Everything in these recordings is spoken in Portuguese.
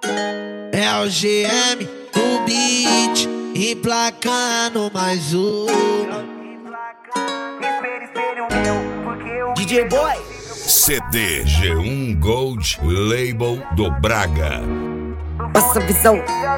É o GM do beat, emplacando mais uma. DJ Boy CD G1 Gold, label do Braga. Passa visão.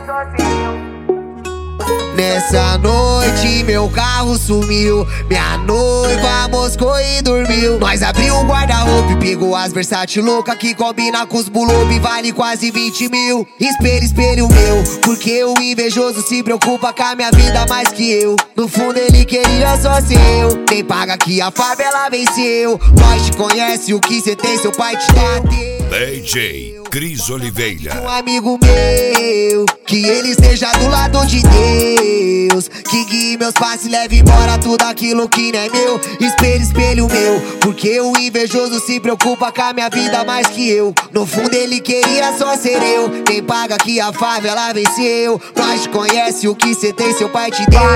Nessa noite meu carro sumiu, minha noiva moscou e dormiu. Nós abriu um guarda-roupa e pegou as versátil louca que combina com os bulobe, vale quase 20 mil. Espelho, espelho meu, porque o invejoso se preocupa com a minha vida mais que eu. No fundo ele queria só ser eu, nem paga que a favela venceu. Nós te conhece, o que cê tem, seu pai te bateu. DJ Cris Oliveira. Um amigo meu, que ele esteja do lado de Deus, que guie meus passos e leve embora tudo aquilo que não é meu. Espelho, espelho meu, porque o invejoso se preocupa com a minha vida mais que eu. No fundo ele queria só ser eu, nem paga que a favela venceu. Nós te conhece, o que cê tem, seu pai te deu.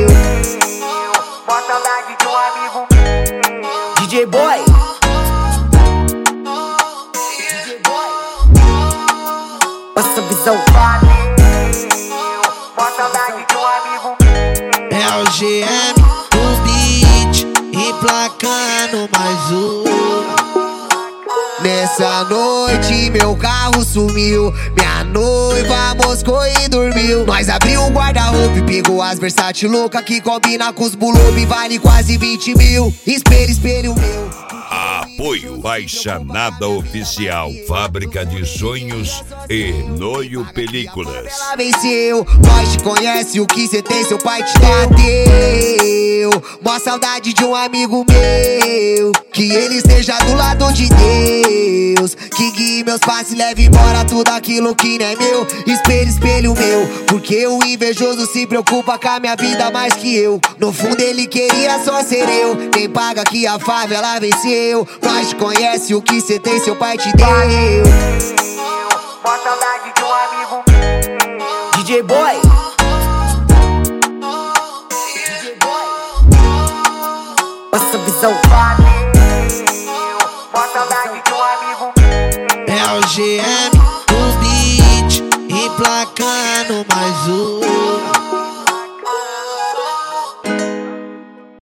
Mó saudade de um amigo meu. DJ Boy passa visão. Mó saudade de um amigo meu. É o GM do beat, emplacando mais uma. Nessa noite meu carro sumiu, minha noiva moscou e dormiu. Nós abriu um guarda-roupa e pegou as versátil louca que combina com os bulobe, vale quase 20 mil. Espelho, espelho meu. Apoio Baixa Nada Oficial, Fábrica de Sonhos e Noio Películas. Ela venceu, nós te conhece, o que cê tem, seu pai te bateu. Mó saudade de um amigo meu, que ele esteja do lado de Deus, que guie meus passos e leve embora tudo aquilo que não é meu. Espelho, espelho meu, porque o invejoso se preocupa com a minha vida mais que eu. No fundo ele queria só ser eu, nem paga que a favela venceu. Nós te conhece, o que cê tem, seu pai te deu. Mó saudade de um amigo meu. DJ Boy passa visão. Mó saudade de um amigo meu. É o GM do beat, emplacando mais uma.